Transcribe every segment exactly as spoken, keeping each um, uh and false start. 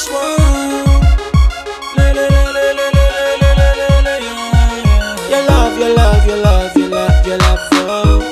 this one. Le, le, le, le, le, le, le, le, le, le, yeah. Your love, your love, your love, your love, your love, oh.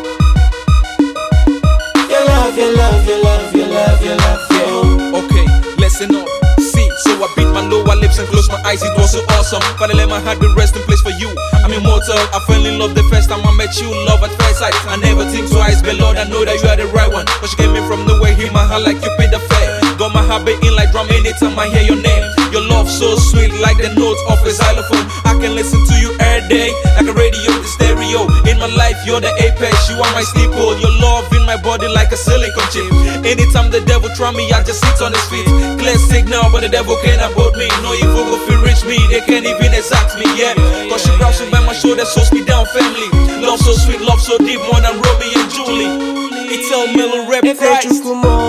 Your love, your love, your love, your love, your love, oh. Okay, listen up. See, so I beat my lower lips and close my eyes. It was so awesome. Finally, my heart will rest in place for you. I'm immortal. I fell in love the first time I met you. Love at first sight. I never think twice, but Lord, I know that you are the right one. Cause you came in from nowhere, hit my heart like you paid the fare. Got my heart beating like drum anytime I hear your name. Your love so sweet like the notes of a xylophone. I can listen to you every day like a radio, the stereo. In my life, you're the apex. You are my steeple. Your love in my body like a silicone chip. Anytime the devil try me, I just sit on his feet. Clear signal, but the devil can't abort me. No evil go feel reach me. They can't even exact me, yeah. Cause she grabs me by my shoulder, so speed down family. Love so sweet, love so deep, more than Romeo and Julie. It's a mellow rap Christ.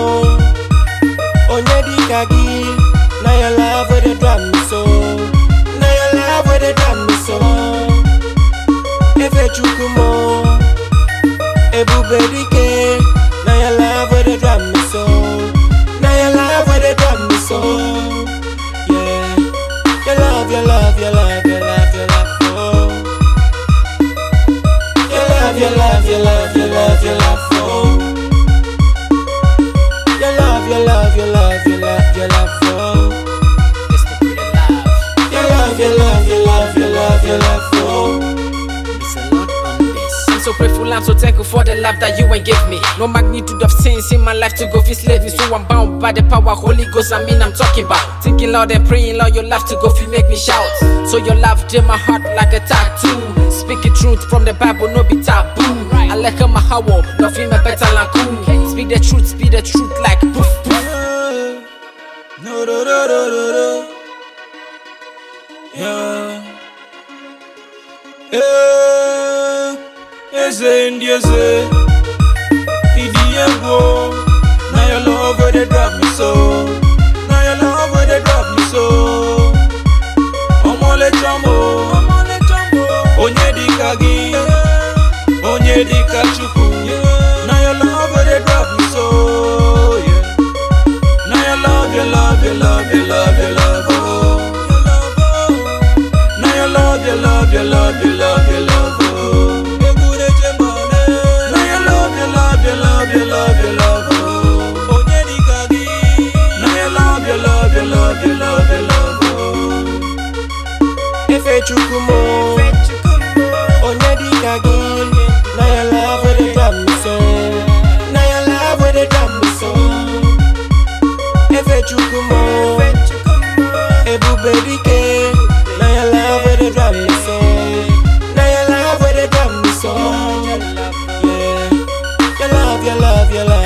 Onyedi kagi, now your love with the drum me so. Now your love with the drum me so. Efe chukumo, ebu bedike, now your love with the drum me so. Now your love with the drum me so. Yeah, your love, your love, your love, your love, your love, oh. Your love, your love, your love, your love, your love, oh. Your love, your love, your love, your love, your love, oh. It's the pretty love. Your love, your love, your love, your love, your love, oh. It's a lot on this. I'm so grateful, I'm so thankful for the love that you ain't give me. No magnitude of sins in my life to go fi slave me. So I'm bound by the power, Holy Ghost, I mean I'm talking about. Thinking loud and praying loud, your love to go fi make me shout. So your love did my heart like a tattoo. Speaking truth from the Bible, no be taboo. I like my hawo, nothing me better than cool. Speak the truth, speak the truth like poof poof. No, no, no, no, no, no. Yeah. Eh, ese India se, Idiego. Now your love where they drop me so. Now your love where they drop me so. Omole chambo, omole chambo. Onyedi kagi, onyedi kachuku. Now your love where they drop me so. Yeah. Now your love, your love, your love, your love, your love, oh. Now your love, your love, your love, your love, your love, oh. Now your love, your love, your love, your love, your love, oh. Now your love, your love, your love, your love, your love, oh. Efe chukumo, onyedi kagi. Now your love with the drum me so. Now your love with the drum me so. Efe chukumo, ebu bedike. Now your love with the drum me so. Now your love with the drum me so. Yeah, your love, your love, your love.